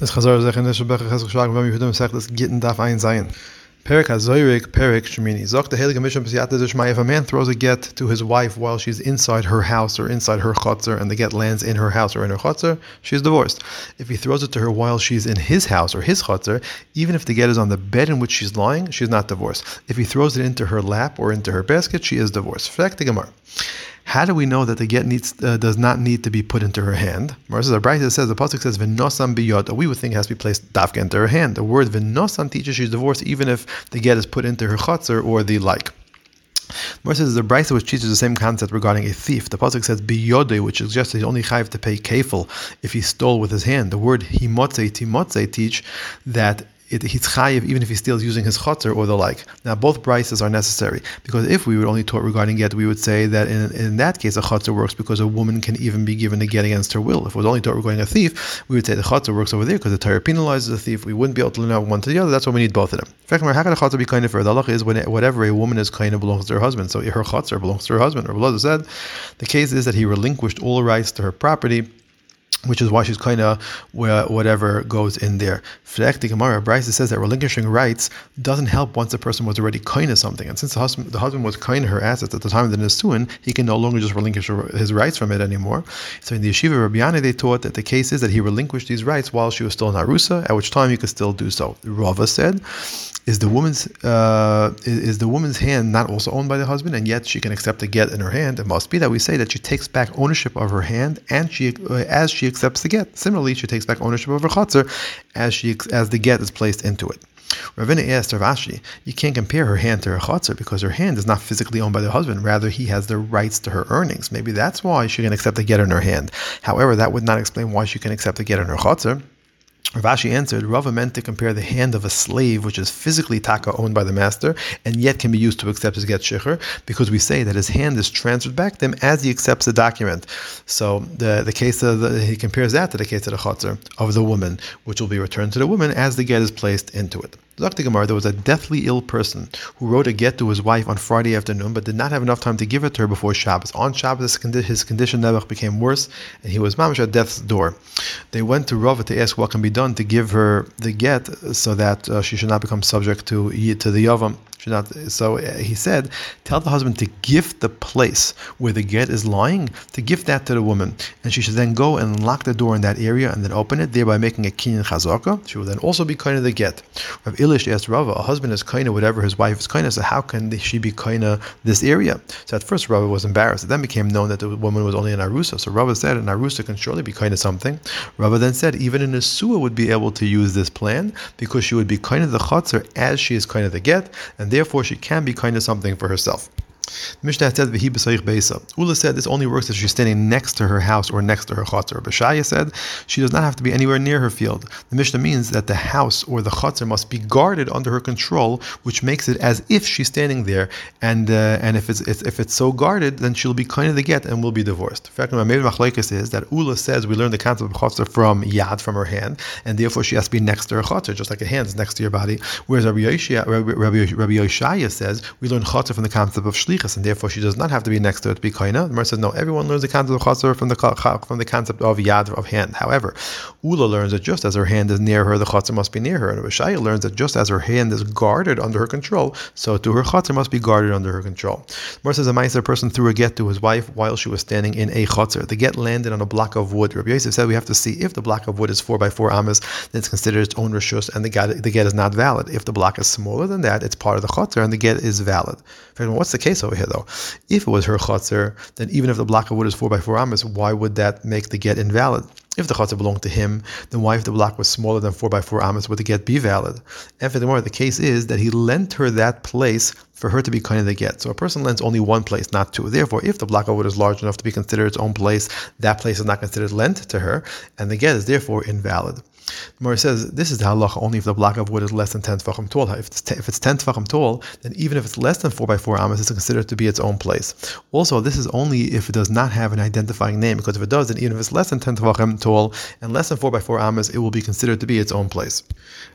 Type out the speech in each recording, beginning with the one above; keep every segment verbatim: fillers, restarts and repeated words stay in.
Das Chazar sagt in der Shabbat Chesed Shlag beim Yehudim sagt, dass Gitten darf ein sein. Perik HaZoyrik, Perik Shemini. Sagt the Heilige Mishnah B'siyata Dishmai, if a man throws a get to his wife while she's inside her house or inside her chutzner, and the get lands in her house or in her chutzner, she's divorced. If he throws it to her while she's in his house or his chutzner, even if the get is on the bed in which she's lying, she's not divorced. If he throws it into her lap or into her basket, she is divorced. Fact the Gemara. How do we know that the get needs uh, does not need to be put into her hand? Marissa Zabraita says the pasuk says v'nosam biyod. We would think it has to be placed dafka into her hand. The word v'nosam teaches she's divorced even if the get is put into her chutzner or the like. Marissa says the Brisa which teaches the same concept regarding a thief. The pasuk says biyode, which suggests he's only chayiv to pay kefil if he stole with his hand. The word himotze timotze teach that It, he's chayiv even if he steals using his chotzer or the like. Now both brises are necessary, because if we were only taught regarding get, we would say that in, in that case a chotzer works because a woman can even be given a get against her will. If it was only taught regarding a thief, we would say the chotzer works over there because the Torah penalizes the thief. We wouldn't be able to learn out one to the other. That's why we need both of them. In fact, how can a chotzer be kind of her? The halacha is when whatever a woman is kind of belongs to her husband. So her chotzer belongs to her husband. Rabbi Elazar said the case is that he relinquished all rights to her property, which is why she's kind of whatever goes in there. The Gemara, Bryce says that relinquishing rights doesn't help once the person was already kind of something. And since the husband, the husband was kind of her assets at the time of the Nisuin, he can no longer just relinquish his rights from it anymore. So in the Yeshiva Rabbi Yana, they taught that the case is that he relinquished these rights while she was still in Arusa, at which time he could still do so. Rava said, is the woman's uh, is the woman's hand not also owned by the husband, and yet she can accept a get in her hand? It must be that we say that she takes back ownership of her hand, and she uh, as she accepts the get. Similarly, she takes back ownership of her chutzner as she as the get is placed into it. Ravina asked Rav Ashi, you can't compare her hand to her chutzner because her hand is not physically owned by the husband. Rather, he has the rights to her earnings. Maybe that's why she can accept the get in her hand. However, that would not explain why she can accept the get in her chutzner. Rav Ashi answered, Rava meant to compare the hand of a slave, which is physically taka owned by the master, and yet can be used to accept his get shicher, because we say that his hand is transferred back to him as he accepts the document. So the the case of the, he compares that to the case of the chutzner of the woman, which will be returned to the woman as the get is placed into it. Zakti Gemara, there was a deathly ill person who wrote a get to his wife on Friday afternoon, but did not have enough time to give it to her before Shabbos. On Shabbos, his condition Nebuch became worse, and he was mamash at death's door. They went to Rava to ask what can be done to give her the get so that uh, she should not become subject to to the yavam. Not, so he said, tell the husband to gift the place where the get is lying, to gift that to the woman, and she should then go and lock the door in that area and then open it, thereby making a kinyan chazaka. She will then also be kind of the get. Rav Ilish asked Rava, a husband is kind of whatever his wife is kind of, so how can she be kind of this area? So at first Rava was embarrassed. It then became known that the woman was only an arusa. So Rava said, an arusa can surely be kind of something. Rava then said, even an asua would be able to use this plan because she would be kind of the chutzner as she is kind of the get, and therefore she can be kind of something for herself. The Mishnah said, "V'hi b'soich beisa." Ula said this only works if she's standing next to her house or next to her chutzner. Bashaya said she does not have to be anywhere near her field. The Mishnah means that the house or the chutzner must be guarded under her control, which makes it as if she's standing there. And uh, and if it's, it's if it's so guarded, then she'll be kind of the get and will be divorced. In fact, my main machlekes is that Ula says we learn the concept of chutzner from yad, from her hand, and therefore she has to be next to her chutzner, just like a hand is next to your body. Whereas Rabbi Yoshia, Rabbi, Rabbi, Rabbi Yoshaya says we learn chutzner from the concept of shlichus, and therefore she does not have to be next to it to be kaina. The Gemara says no. Everyone learns the concept of chutzner from the from the concept of yad, of hand. However, Ula learns that just as her hand is near her, the chutzner must be near her, and Rishaya learns that just as her hand is guarded under her control, so too her chutzner must be guarded under her control. The Gemara says a meiser person threw a get to his wife while she was standing in a chutzner. The get landed on a block of wood. Rabbi Yosef said we have to see if the block of wood is four by four amas, then it's considered its own rishus, and the get, the get is not valid. If the block is smaller than that, it's part of the chutzner, and the get is valid. What's the case over here though? If it was her chutzner, then even if the block of wood is four by four amas, why would that make the get invalid? If the chutzner belonged to him, then why, if the block was smaller than four by four amas, would the get be valid? And furthermore, the case is that he lent her that place for her to be kind of the get. So a person lends only one place, not two. Therefore, if the block of wood is large enough to be considered its own place, that place is not considered lent to her, and the get is therefore invalid. The Gemara says this is the halacha only if the block of wood is less than ten tefachim tall. If it's, ten, if it's ten tefachim tall, then even if it's less than four by four amas, it's considered to be its own place. Also, this is only if it does not have an identifying name, because if it does, then even if it's less than ten tefachim tall and less than four by four amas, it will be considered to be its own place.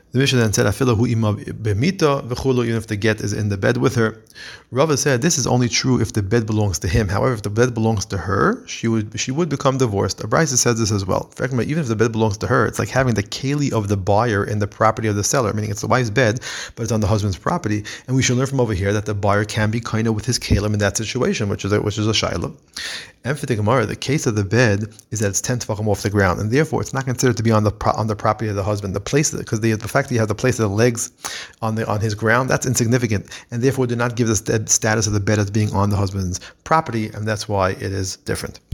The Mishnah then said, "Afilahu ima b'mita v'chulu," even if the get is in the bed with her. Rava said this is only true if the bed belongs to him. However, if the bed belongs to her, she would she would become divorced. Abraisa says this as well. In fact, even if the bed belongs to her, it's like having the keli of the buyer in the property of the seller, meaning it's the wife's bed, but it's on the husband's property. And we should learn from over here that the buyer can be kind of with his kalim in that situation, which is a, which is a shayla. And for the Gemara, the case of the bed is that it's ten tefachim off the ground, and therefore it's not considered to be on the on the property of the husband. The place because the, the fact that you have the place of the legs on the on his ground, that's insignificant, and therefore do not give the status of the bed as being on the husband's property, and that's why it is different.